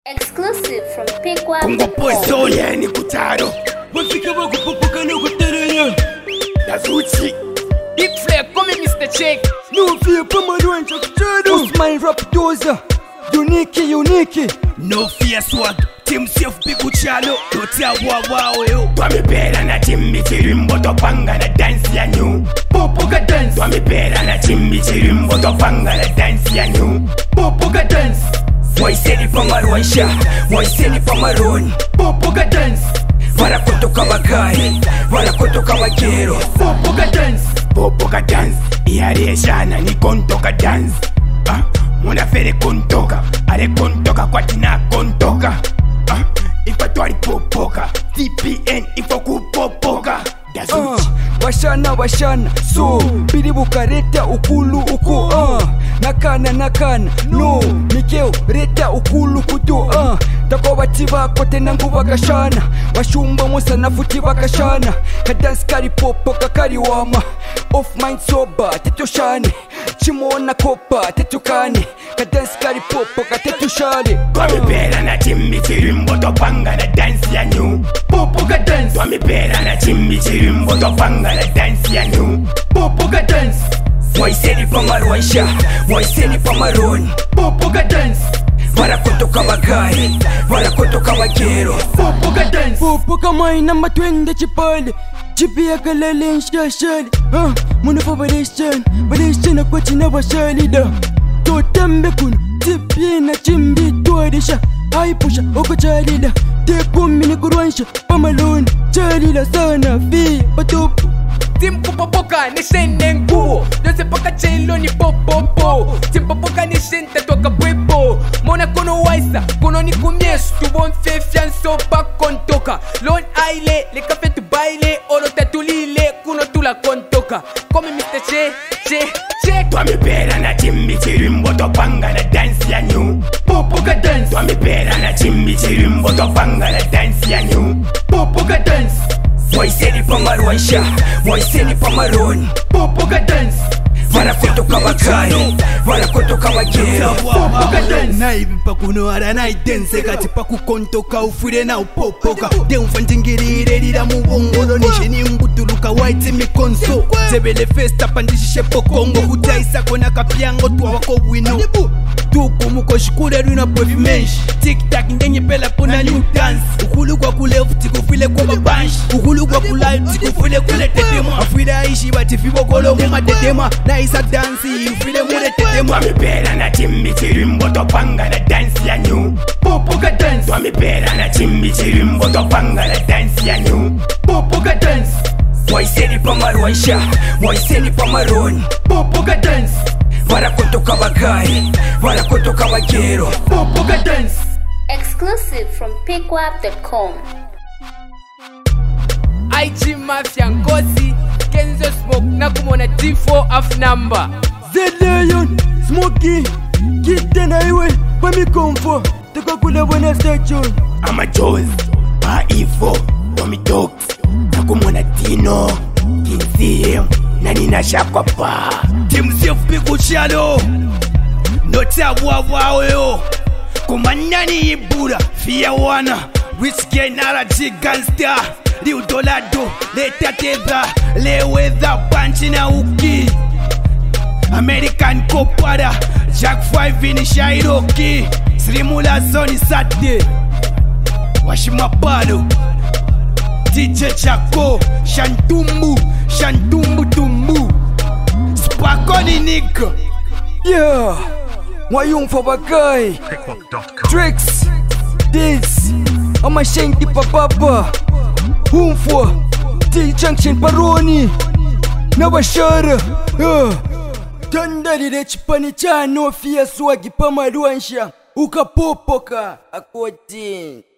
Exclusive from Pikwap. Kungo pozo yeni kutaro wafika wakupopoka na kuterenya Dazuchi Big Flair, come in Mr. Check. No fear pamadwan chakchado Osman Rap Doza Unique No fear swag Team safe piku chalo Totia wawao yo Twamipera na team michirimbo topanga na dance ya new Popoka dance Twamipera na team michirimbo topanga na dance ya new Popoka dance Waiseni pamarwansha Waiseni pamaroni Popoka dance Wanakotoka wagai Wanakotoka wagero Popoka dance Popoka dance Iyareshana ni kontoka dance Muna fere kontoka Ale kontoka kwa tina kontoka Ifa twari popoka TPN ifa kupopoka Dazuchi Washana So Bili bukareta ukulu uku Nakana No Mikeo reta ukulu kutu Tako batiba kote nangu bakashana Washumba musa nafuti bakashana Kadance kari popoka kari wama Off mind soba tetushane Chimona kopa tetukane Kadance kari popoka tetushane Twamipera na chimbi chirimbo topanga na dance ya new Popoka dance Twamipera na chimbi chirimbo topanga na dance ya new Popoka dance Waiseni pamarwansha Waiseni pamaroni Popoka dance Wanakotoka wagai Wanakotoka wagero Popoka dance Popoka maina matwende chipale Chipia kalele nshashali Munafa badeshan kwa china washalida Totambe kuno Tipie na chimbi tuadisha Haipusha oko chalila Tekumi ni kurwansha Pamaloni Chalila sana fi patupu Team kupopoka ni shene nguo Dose paka chelo ni popopo Team popoka ni shente toka bwepo Mona kono waisa Kono ni kumiesu Tubon fe fianso pa kontoka Lon aile Le kafe tu baile Olo tatulile Kuno tula kontoka Come Mr. Che Twamipera na chimbi chirimbo topanga na dance ya new Popoka dance Twamipera na chimbi chirimbo topanga na dance ya new Popoka dance Waiseni pamarwansha Waiseni pamaroni Popoka dance Wanakotoka wagai Wanakotoka wagero Popoka dance Naibi pakuno ara naidense kati pakukontoka ufure na upopoka Deumfanjingirire lira mubongolo nishini mbutuluka waiti mikonso Zebele festa pandishishe pokongo Kutaisa kona kapyango tuwa wako wino Tuku muko shikure runa povi menshi Tik-tak ndenye pela pona new dance Ukulu kwa kule ufutikufile kwa mabanshi Ukulu kwa kula ufutikufile kule tetema Afira ishi batifibo kolo muma tetema Na isa dansi ufile mule tetema Twamipera na chimbi chirimbo topanga na dance ya new Popoka dance Twamipera na chimbi chirimbo topanga na dance ya new Popoka dance Waiseni pamarwansha Waiseni pamaroni Popoka dance Wanakotoka wagai Wanakotoka wagero Popoka dance Exclusive from Pikwap.com. IG Mafia Ngozi Kenzo Smoke Nakumona D4 F number Zelion Smokey Kitena iwe Pamikomfo Taka kula wana station Ama Jones Ifo Tommy Dogs Nakumona Tino Kinzie Nanina Shakwa pa Team safe piku chalo Nota wawao yo Kumanani ibura Fia wana Rich gay nara gangster Liu dolado Leta teba Leweza panchi na uki American Kopara Jack 5 ni Shairoki Srimula Zoni Sate Washimapalo DJ Chako Shantumbu tumbu Spakoni nigga Yeah Wayung for bagay Tricks This Ama shanky papapa Humfo T-Junction Paroni Nabashara Tandari de chipani chano Fia swagi pamaruansha Ukapopoka Akoti